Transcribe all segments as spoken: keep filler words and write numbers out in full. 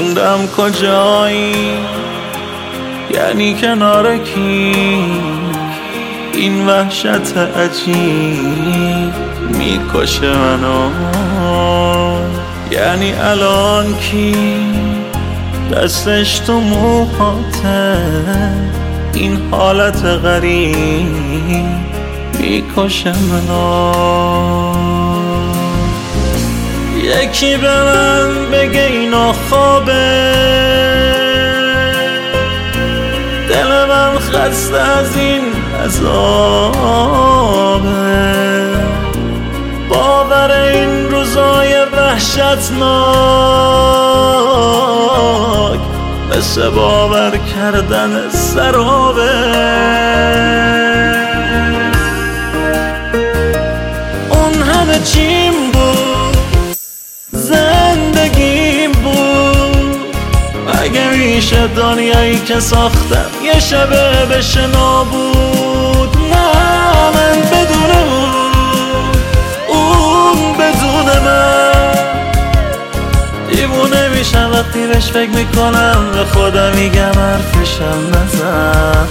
موندم کجایی، یعنی کنار کی؟ این وحشت عجیب میکشه منو. یعنی الان کی دستش تو موهاته؟ این حالت غریب میکشه منو. یکی به من بگه اینا خوابه، دل من خسته از این عذابه. باور این روزای وحشتناک مثل باور کردن سرابه. اون همه چیم بود، زندگیم بود. اگه میشه دنیایی که ساختم یه شبه بشه نابود. نه من بدون اون، اون بدون من دیوونه میشم وقتی بهش فکر میکنم. به خودم میگم حرفشم نزن.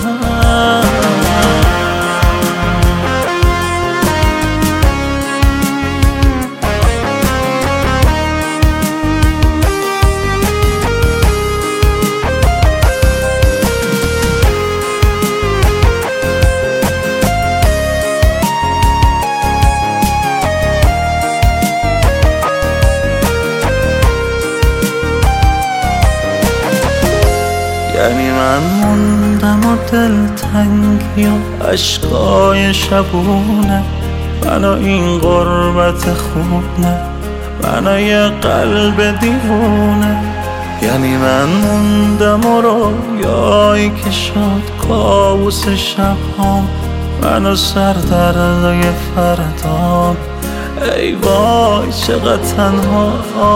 یعنی من موندم و دلتنگی و عشقای شبونه، منو این غربت خونه، منو یه قلب دیوونه. یعنی من موندم و رویایی که شد کابوس شبهام، منو سردردای فردام. ای وای چقدر تنها.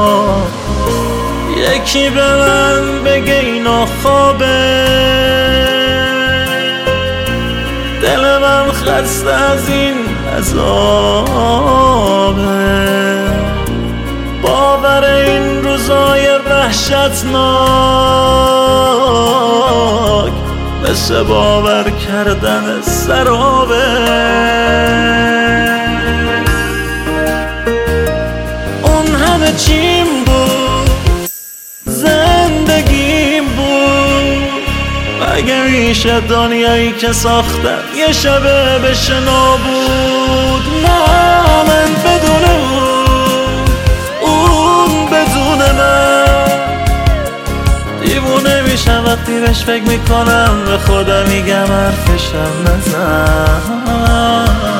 یکی به من بگه اینا خوابه، دل من خسته از این عذابه. باور این روزای وحشتناک مثل باور کردن سرابه. اون همه چیم بود، زندگیم بود. اگه میشه دنیایی که ساختم یه شبه بشه نابود. نه من بدون اون، اون بدون من دیوونه میشم وقتی بهش فکر میکنم. به خودم میگم حرفشم نزن.